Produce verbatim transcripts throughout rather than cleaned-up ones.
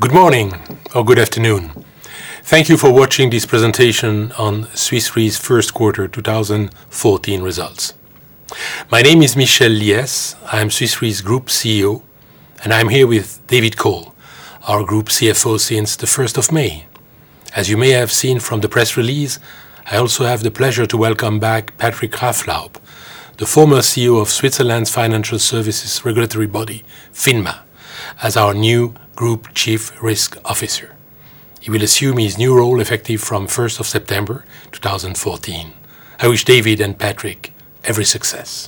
Good morning or good afternoon. Thank you for watching this presentation on Swiss Re's first quarter two thousand fourteen results. My name is Michel Liès. I am Swiss Re's Group C E O, and I'm here with David Cole, our Group C F O since the first of May. As you may have seen from the press release, I also have the pleasure to welcome back Patrick Raaflaub, the former C E O of Switzerland's financial services regulatory body, FINMA, as our new Group Chief Risk Officer. He will assume his new role effective from first of September two thousand fourteen. I wish David and Patrick every success.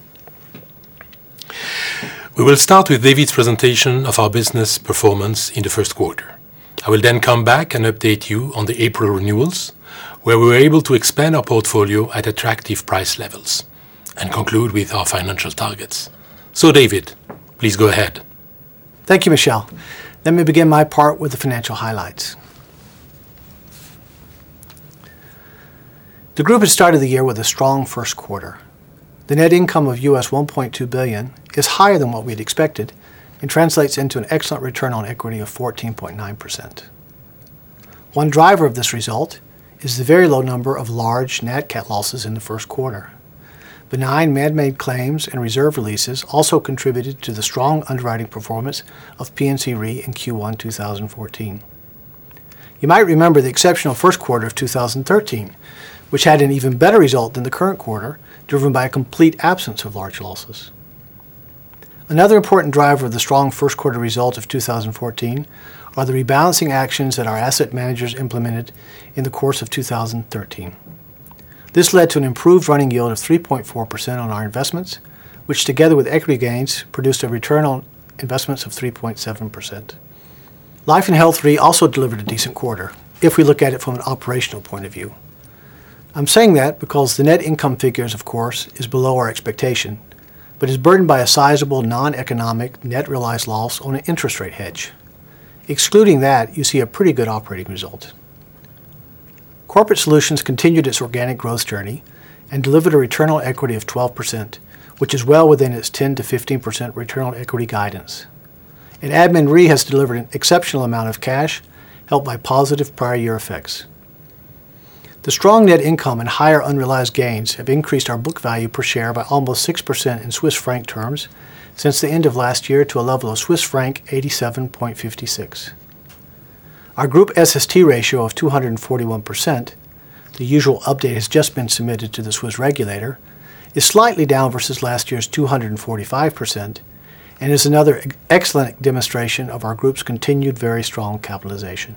We will start with David's presentation of our business performance in the first quarter. I will then come back and update you on the April renewals, where we were able to expand our portfolio at attractive price levels, and conclude with our financial targets. So David, please go ahead. Thank you, Michel. Let me begin my part with the financial highlights. The group has started the year with a strong first quarter. The net income of U S one point two billion dollars is higher than what we had expected and translates into an excellent return on equity of fourteen point nine percent. One driver of this result is the very low number of large nat cat losses in the first quarter. Benign man-made claims and reserve releases also contributed to the strong underwriting performance of P and C Re in Q one two thousand fourteen. You might remember the exceptional first quarter of two thousand thirteen, which had an even better result than the current quarter, driven by a complete absence of large losses. Another important driver of the strong first quarter result of two thousand fourteen are the rebalancing actions that our asset managers implemented in the course of two thousand thirteen. This led to an improved running yield of three point four percent on our investments, which together with equity gains produced a return on investments of three point seven percent. Life and Health Re also delivered a decent quarter, if we look at it from an operational point of view. I'm saying that because the net income figures, of course, is below our expectation, but is burdened by a sizable non-economic net realized loss on an interest rate hedge. Excluding that, you see a pretty good operating result. Corporate Solutions continued its organic growth journey and delivered a return on equity of twelve percent, which is well within its ten to fifteen percent return on equity guidance. And Admin Re has delivered an exceptional amount of cash, helped by positive prior year effects. The strong net income and higher unrealized gains have increased our book value per share by almost six percent in Swiss franc terms since the end of last year to a level of Swiss franc eighty-seven point five six. Our group S S T ratio of two hundred forty-one percent, the usual update has just been submitted to the Swiss regulator, is slightly down versus last year's two hundred forty-five percent and is another excellent demonstration of our group's continued very strong capitalization.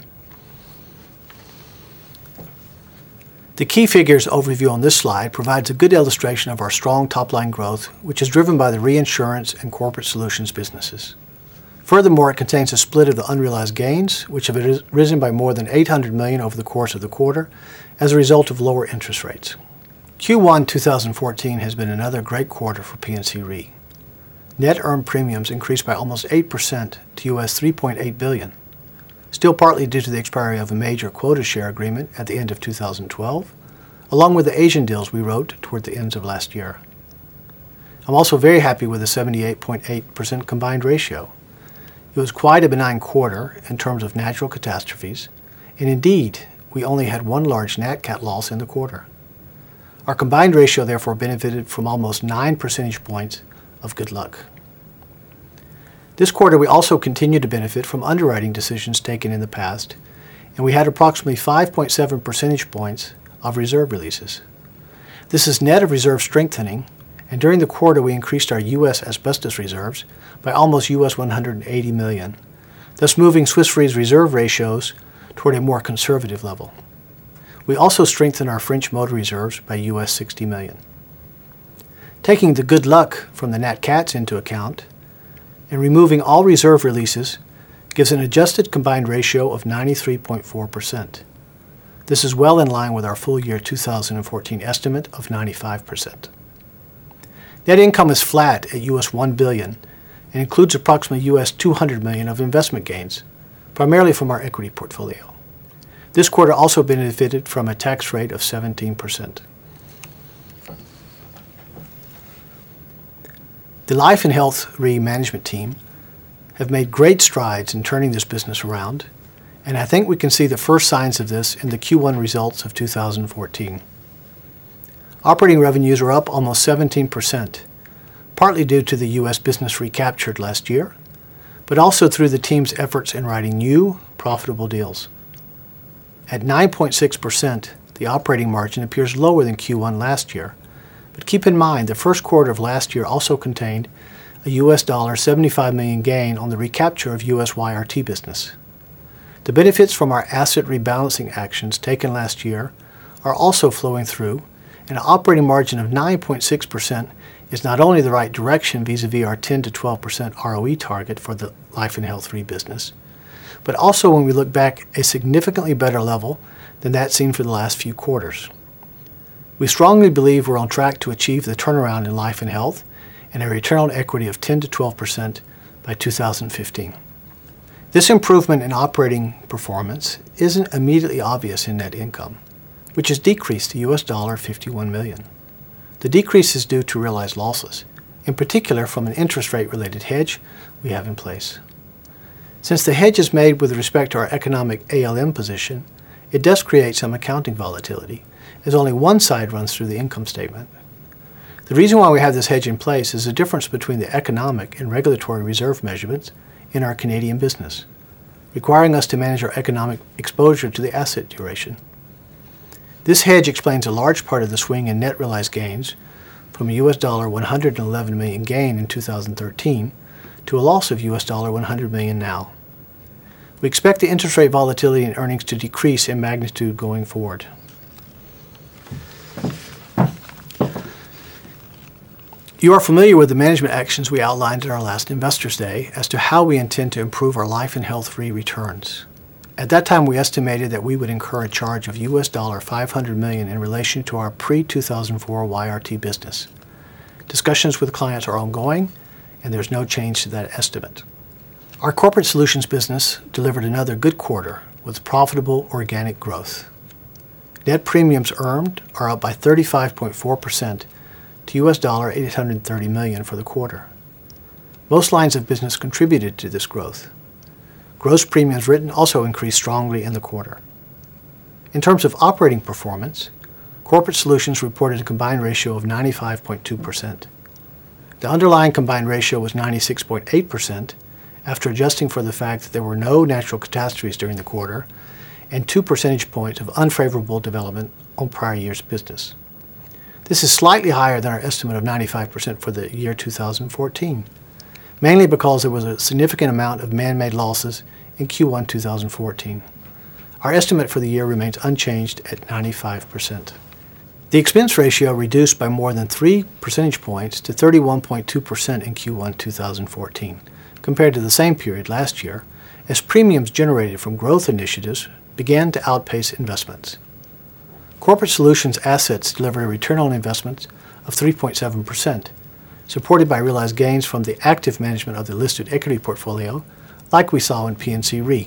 The key figures overview on this slide provides a good illustration of our strong top-line growth, which is driven by the reinsurance and corporate solutions businesses. Furthermore, it contains a split of the unrealized gains, which have risen by more than eight hundred million dollars over the course of the quarter as a result of lower interest rates. Q one two thousand fourteen has been another great quarter for P and C Re. Net earned premiums increased by almost eight percent to U S three point eight billion dollars, still partly due to the expiry of a major quota share agreement at the end of two thousand twelve, along with the Asian deals we wrote toward the ends of last year. I'm also very happy with the seventy-eight point eight percent combined ratio. It was quite a benign quarter in terms of natural catastrophes, and indeed, we only had one large nat cat loss in the quarter. Our combined ratio therefore benefited from almost nine percentage points of good luck. This quarter we also continued to benefit from underwriting decisions taken in the past, and we had approximately five point seven percentage points of reserve releases. This is net of reserve strengthening, and during the quarter we increased our U S asbestos reserves by almost U S one hundred eighty million dollars, thus moving Swiss Re's reserve ratios toward a more conservative level. We also strengthened our French motor reserves by U S sixty million dollars. Taking the good luck from the nat cats into account and removing all reserve releases gives an adjusted combined ratio of ninety-three point four percent. This is well in line with our full year two thousand fourteen estimate of ninety-five percent. Net income is flat at U S one billion dollars and includes approximately U S two hundred million dollars of investment gains, primarily from our equity portfolio. This quarter also benefited from a tax rate of seventeen percent. The Life and Health Re management team have made great strides in turning this business around, and I think we can see the first signs of this in the Q one results of two thousand fourteen. Operating revenues are up almost seventeen percent, partly due to the U S business recaptured last year, but also through the team's efforts in writing new, profitable deals. At nine point six percent, the operating margin appears lower than Q one last year, but keep in mind the first quarter of last year also contained a U S dollar seventy-five million gain on the recapture of U S Y R T business. The benefits from our asset rebalancing actions taken last year are also flowing through, and an operating margin of nine point six percent is not only the right direction vis-a-vis our ten to twelve percent R O E target for the Life and Health Re business, but also when we look back a significantly better level than that seen for the last few quarters. We strongly believe we're on track to achieve the turnaround in Life and Health and a return on equity of ten to twelve percent by two thousand fifteen. This improvement in operating performance isn't immediately obvious in net income, which has decreased to U S dollar fifty-one million. The decrease is due to realized losses, in particular from an interest rate-related hedge we have in place. Since the hedge is made with respect to our economic A L M position, it does create some accounting volatility, as only one side runs through the income statement. The reason why we have this hedge in place is the difference between the economic and regulatory reserve measurements in our Canadian business, requiring us to manage our economic exposure to the asset duration. This hedge explains a large part of the swing in net realized gains from a U S dollar one hundred eleven million gain in two thousand thirteen to a loss of U S dollar one hundred million now. We expect the interest rate volatility in earnings to decrease in magnitude going forward. You are familiar with the management actions we outlined at our last Investors Day as to how we intend to improve our Life and Health Re returns. At that time, we estimated that we would incur a charge of U S dollar five hundred million in relation to our pre two thousand four Y R T business. Discussions with clients are ongoing, and there's no change to that estimate. Our Corporate Solutions business delivered another good quarter with profitable organic growth. Net premiums earned are up by thirty-five point four percent to U S dollar eight hundred thirty million for the quarter. Most lines of business contributed to this growth. Gross premiums written also increased strongly in the quarter. In terms of operating performance, Corporate Solutions reported a combined ratio of ninety-five point two percent. The underlying combined ratio was ninety-six point eight percent after adjusting for the fact that there were no natural catastrophes during the quarter and two percentage points of unfavorable development on prior year's business. This is slightly higher than our estimate of ninety-five percent for the year two thousand fourteen, mainly because there was a significant amount of man-made losses in Q one two thousand fourteen. Our estimate for the year remains unchanged at ninety-five percent. The expense ratio reduced by more than three percentage points to thirty-one point two percent in Q one two thousand fourteen, compared to the same period last year, as premiums generated from growth initiatives began to outpace investments. Corporate Solutions assets delivered a return on investments of three point seven percent, supported by realized gains from the active management of the listed equity portfolio, like we saw in P and C Re.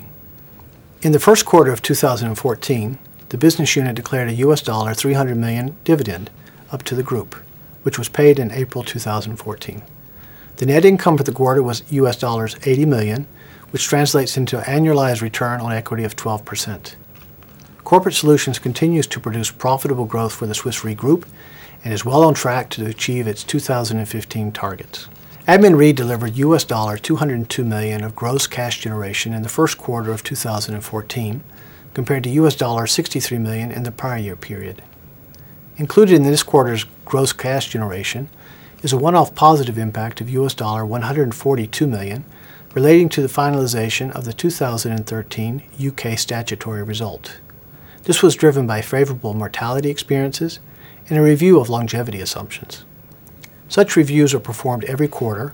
In the first quarter of two thousand fourteen, the business unit declared a U S dollar three hundred million dividend up to the group, which was paid in April two thousand fourteen. The net income for the quarter was U S dollars eighty million, which translates into an annualized return on equity of twelve percent. Corporate Solutions continues to produce profitable growth for the Swiss Re Group and is well on track to achieve its two thousand fifteen targets. Admin Re delivered U S dollar two hundred two million of gross cash generation in the first quarter of two thousand fourteen, compared to U S dollar sixty-three million in the prior year period. Included in this quarter's gross cash generation is a one-off positive impact of U S dollar one hundred forty-two million relating to the finalization of the two thousand thirteen U K statutory result. This was driven by favorable mortality experiences and a review of longevity assumptions. Such reviews are performed every quarter,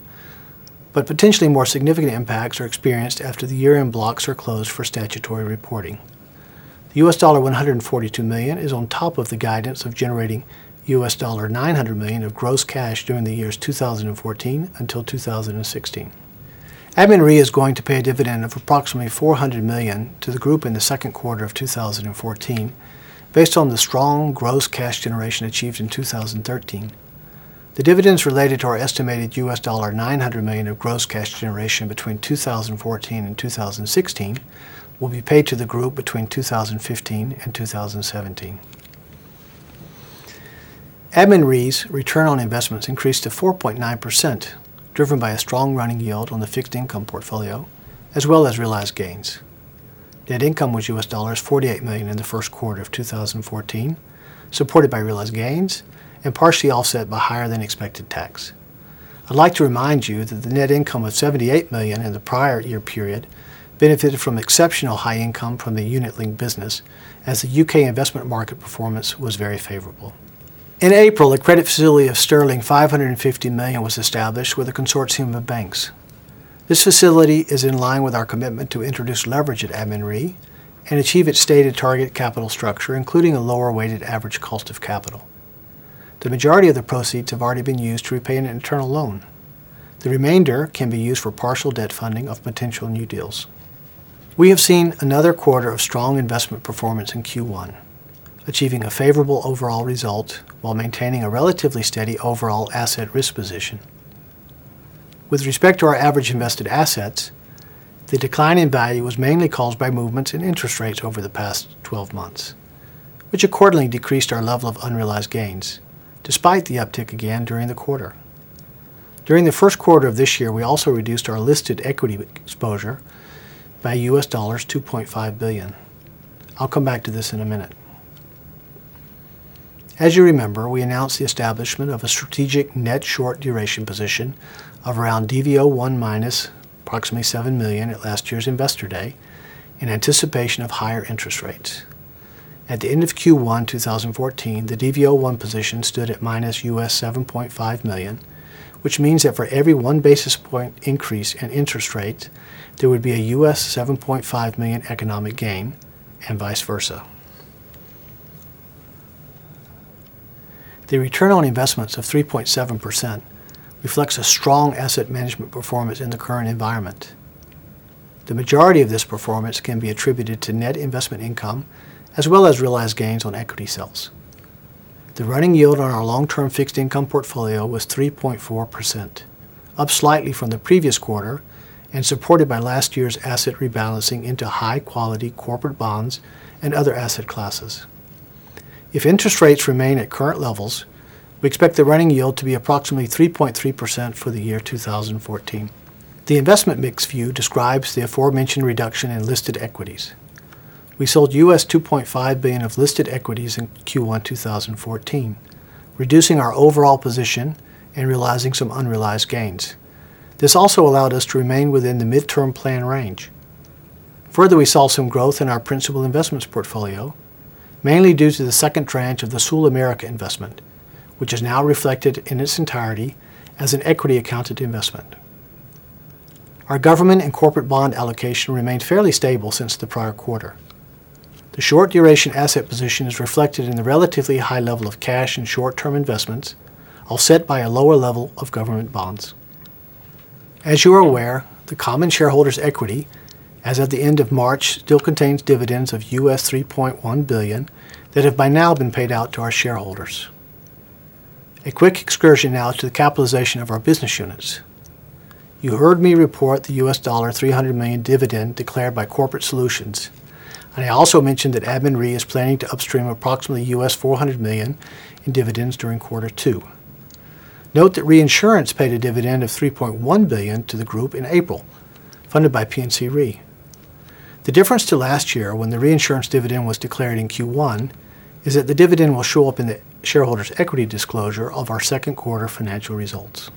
but potentially more significant impacts are experienced after the year-end blocks are closed for statutory reporting. The U S dollar one hundred forty-two million is on top of the guidance of generating U S dollar nine hundred million of gross cash during the years two thousand fourteen until two thousand sixteen. Admin Re is going to pay a dividend of approximately four hundred million to the group in the second quarter of two thousand fourteen, based on the strong gross cash generation achieved in two thousand thirteen. The dividends related to our estimated U S dollar nine hundred million dollars of gross cash generation between two thousand fourteen and two thousand sixteen will be paid to the group between two thousand fifteen and two thousand seventeen. Admin Re's return on investments increased to four point nine percent, driven by a strong running yield on the fixed income portfolio, as well as realized gains. Net income was U S dollars forty-eight million dollars in the first quarter of two thousand fourteen, supported by realized gains and partially offset by higher than expected tax. I'd like to remind you that the net income of seventy-eight million dollars in the prior year period benefited from exceptional high income from the unit-linked business, as the U K investment market performance was very favorable. In April, a credit facility of sterling five hundred fifty million dollars was established with a consortium of banks. This facility is in line with our commitment to introduce leverage at Admin Re and achieve its stated target capital structure, including a lower weighted average cost of capital. The majority of the proceeds have already been used to repay an internal loan. The remainder can be used for partial debt funding of potential new deals. We have seen another quarter of strong investment performance in Q one, achieving a favorable overall result while maintaining a relatively steady overall asset risk position. With respect to our average invested assets, the decline in value was mainly caused by movements in interest rates over the past twelve months, which accordingly decreased our level of unrealized gains, despite the uptick again during the quarter. During the first quarter of this year, we also reduced our listed equity exposure by U S dollars two point five billion dollars. I'll come back to this in a minute. As you remember, we announced the establishment of a strategic net short duration position of around D V O one minus approximately seven million dollars at last year's Investor Day in anticipation of higher interest rates. At the end of Q one twenty fourteen, the D V O one position stood at minus U S seven point five million dollars, which means that for every one basis point increase in interest rates, there would be a U S seven point five million dollars economic gain, and vice versa. The return on investments of three point seven percent reflects a strong asset management performance in the current environment. The majority of this performance can be attributed to net investment income as well as realized gains on equity sales. The running yield on our long-term fixed income portfolio was three point four percent, up slightly from the previous quarter and supported by last year's asset rebalancing into high-quality corporate bonds and other asset classes. If interest rates remain at current levels, we expect the running yield to be approximately three point three percent for the year two thousand fourteen. The investment mix view describes the aforementioned reduction in listed equities. We sold U S two point five billion dollars of listed equities in Q one twenty fourteen, reducing our overall position and realizing some unrealized gains. This also allowed us to remain within the midterm plan range. Further, we saw some growth in our principal investments portfolio, mainly due to the second tranche of the Sul America investment, which is now reflected in its entirety as an equity accounted investment. Our government and corporate bond allocation remained fairly stable since the prior quarter. The short duration asset position is reflected in the relatively high level of cash and short-term investments, offset by a lower level of government bonds. As you are aware, the common shareholders' equity, as at the end of March, still contains dividends of U S three point one billion dollars that have by now been paid out to our shareholders. A quick excursion now to the capitalization of our business units. You heard me report the U S dollar three hundred million dollars dividend declared by Corporate Solutions, and I also mentioned that Admin Re is planning to upstream approximately U S four hundred million dollars in dividends during quarter two. Note that reinsurance paid a dividend of three point one billion dollars to the group in April, funded by P and C Re. The difference to last year, when the reinsurance dividend was declared in Q one, is that the dividend will show up in the shareholders' equity disclosure of our second quarter financial results.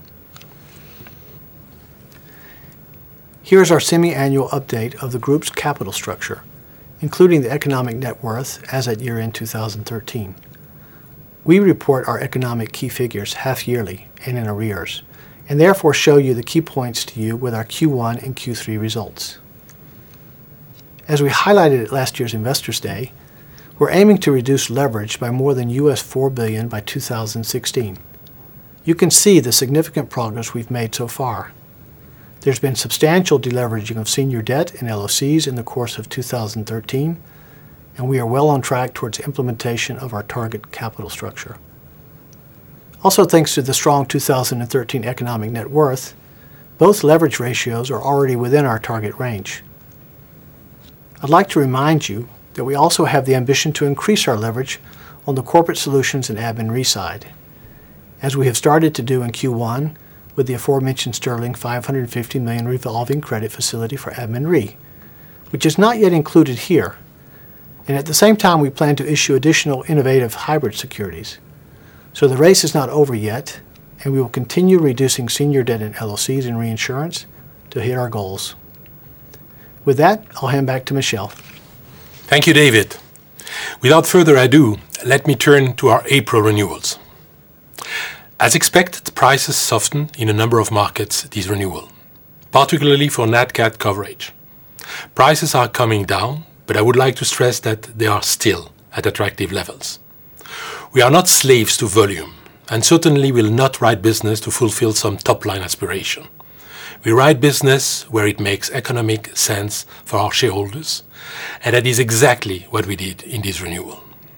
Here's our semi-annual update of the group's capital structure, including the economic net worth as at year-end two thousand thirteen. We report our economic key figures half-yearly and in arrears, and therefore show you the key points to you with our Q one and Q three results. As we highlighted at last year's Investors Day, we're aiming to reduce leverage by more than U S four billion dollars by two thousand sixteen. You can see the significant progress we've made so far. There's been substantial deleveraging of senior debt and L O Cs in the course of two thousand thirteen, and we are well on track towards implementation of our target capital structure. Also, thanks to the strong two thousand thirteen economic net worth, both leverage ratios are already within our target range. I'd like to remind you that we also have the ambition to increase our leverage on the corporate solutions and admin re side, as we have started to do in Q one with the aforementioned sterling five hundred fifty million revolving credit facility for admin re, which is not yet included here. And at the same time, we plan to issue additional innovative hybrid securities. So the race is not over yet, and we will continue reducing senior debt in L L Cs and reinsurance to hit our goals. With that, I'll hand back to Michel. Thank you, David. Without further ado, let me turn to our April renewals. As expected, prices softened in a number of markets this renewal, particularly for Nat Cat coverage. Prices are coming down, but I would like to stress that they are still at attractive levels. We are not slaves to volume, and certainly will not write business to fulfill some top-line aspiration. We write business where it makes economic sense for our shareholders, and that is exactly what we did in this renewal.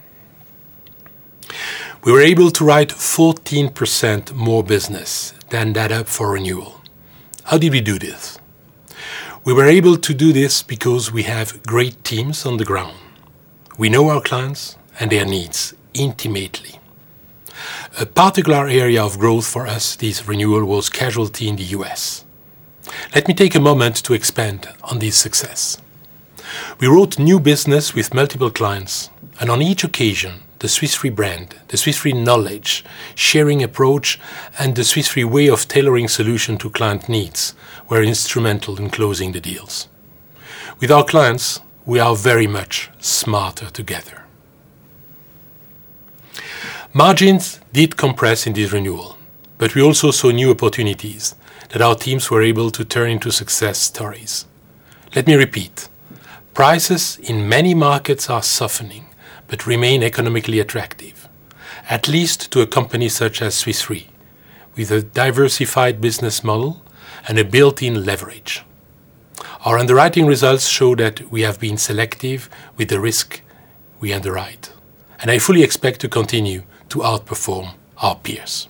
We were able to write fourteen percent more business than that up for renewal. How did we do this? We were able to do this because we have great teams on the ground. We know our clients and their needs intimately. A particular area of growth for us this renewal was casualty in the U S. Let me take a moment to expand on this success. We wrote new business with multiple clients, and on each occasion, the Swiss Re brand, the Swiss Re knowledge, sharing approach, and the Swiss Re way of tailoring solution to client needs were instrumental in closing the deals. With our clients, we are very much smarter together. Margins did compress in this renewal, but we also saw new opportunities that our teams were able to turn into success stories. Let me repeat. Prices in many markets are softening, but remain economically attractive, at least to a company such as Swiss Re, with a diversified business model and a built-in leverage. Our underwriting results show that we have been selective with the risk we underwrite, and I fully expect to continue to outperform our peers.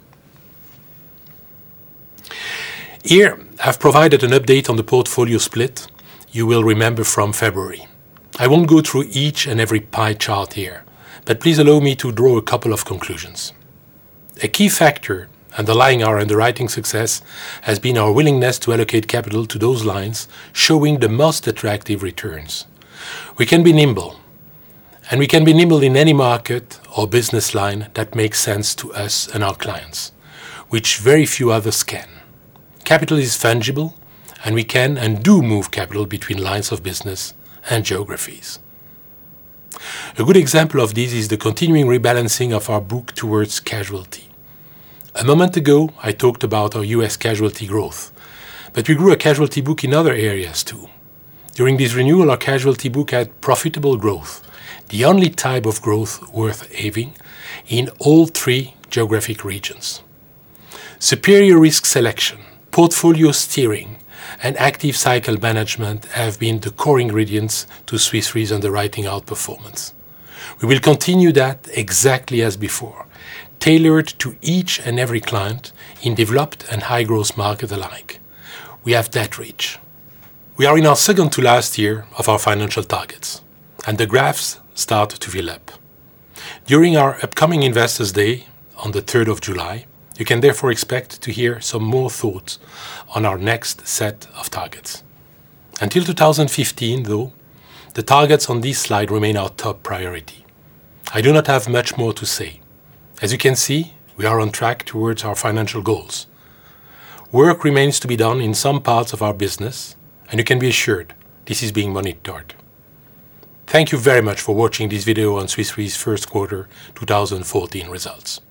Here, I've provided an update on the portfolio split you will remember from February. I won't go through each and every pie chart here, but please allow me to draw a couple of conclusions. A key factor underlying our underwriting success has been our willingness to allocate capital to those lines showing the most attractive returns. We can be nimble, and we can be nimble in any market or business line that makes sense to us and our clients, which very few others can. Capital is fungible, and we can and do move capital between lines of business and geographies. A good example of this is the continuing rebalancing of our book towards casualty. A moment ago, I talked about our U S casualty growth, but we grew a casualty book in other areas too. During this renewal, our casualty book had profitable growth, the only type of growth worth having, in all three geographic regions. Superior risk selection, portfolio steering, and active cycle management have been the core ingredients to Swiss Re's underwriting outperformance. We will continue that exactly as before, tailored to each and every client in developed and high-growth market alike. We have that reach. We are in our second to last year of our financial targets, and the graphs start to fill up. During our upcoming Investors' Day on the third of July, you can therefore expect to hear some more thoughts on our next set of targets. Until two thousand fifteen, though, the targets on this slide remain our top priority. I do not have much more to say. As you can see, we are on track towards our financial goals. Work remains to be done in some parts of our business, and you can be assured this is being monitored. Thank you very much for watching this video on Swiss Re's first quarter two thousand fourteen results.